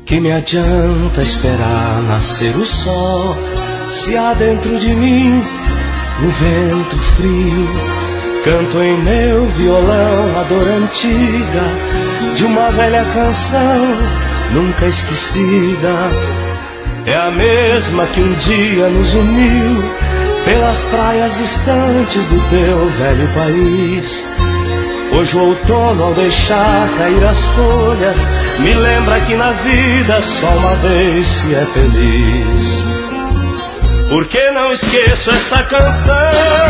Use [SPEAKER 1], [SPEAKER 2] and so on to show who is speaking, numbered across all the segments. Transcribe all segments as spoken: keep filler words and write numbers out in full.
[SPEAKER 1] Que me adianta esperar nascer o sol, se há dentro de mim um vento frio? Canto em meu violão a dor antiga de uma velha canção nunca esquecida. É a mesma que um dia nos uniu pelas praias distantes do teu velho país. Hoje o outono, ao deixar cair as folhas, me lembra que na vida só uma vez se é feliz. Por que não esqueço essa canção?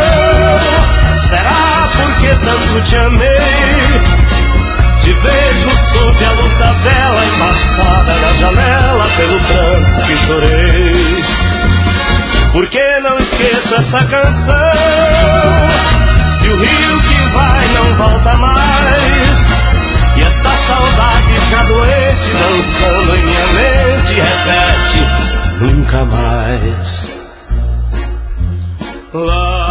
[SPEAKER 1] Será porque tanto te amei? Te vejo sob a luz da vela, embastada na janela pelo pranto que chorei. Por que não esqueço essa canção? Se o rio que vai não volta mais, e esta saudade já doente dançando em minha mente repete nunca mais. Lá,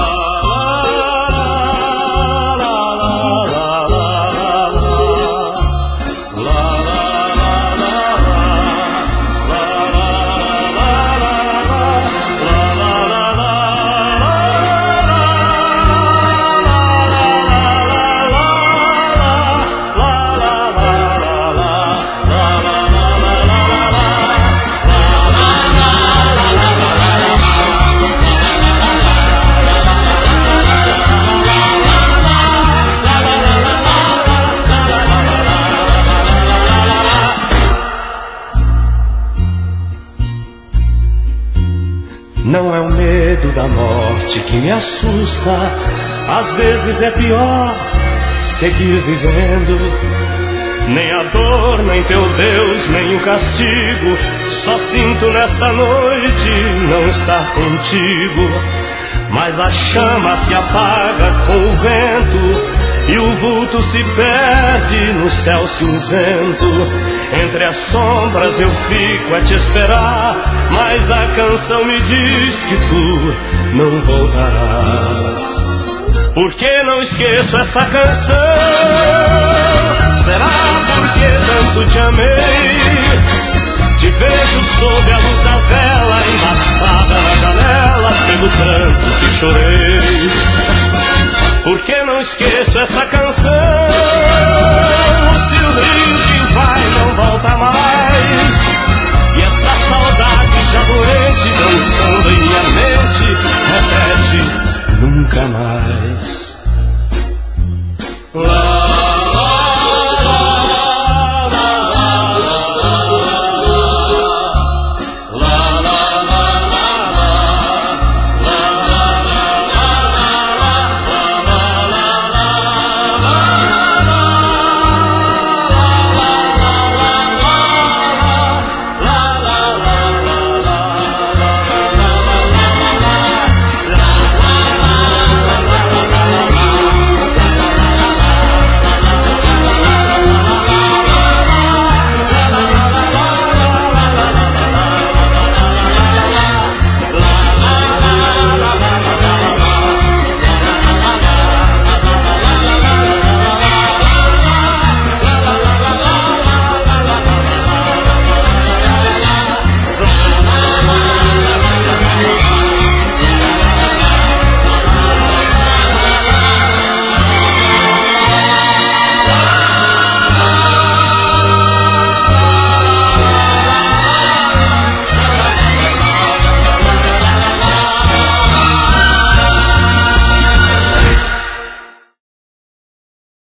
[SPEAKER 1] não é o medo da morte que me assusta, às vezes é pior seguir vivendo. Nem a dor, nem teu Deus, nem o castigo, só sinto nesta noite não estar contigo. Mas a chama se apaga com o vento e o vulto se perde no céu cinzento. Entre as sombras eu fico a te esperar, mas a canção me diz que tu não voltarás. Por que não esqueço essa canção? Será porque tanto te amei? Te vejo sob a luz da vela, embastada na janela pelo pranto que chorei. Por que não esqueço essa canção?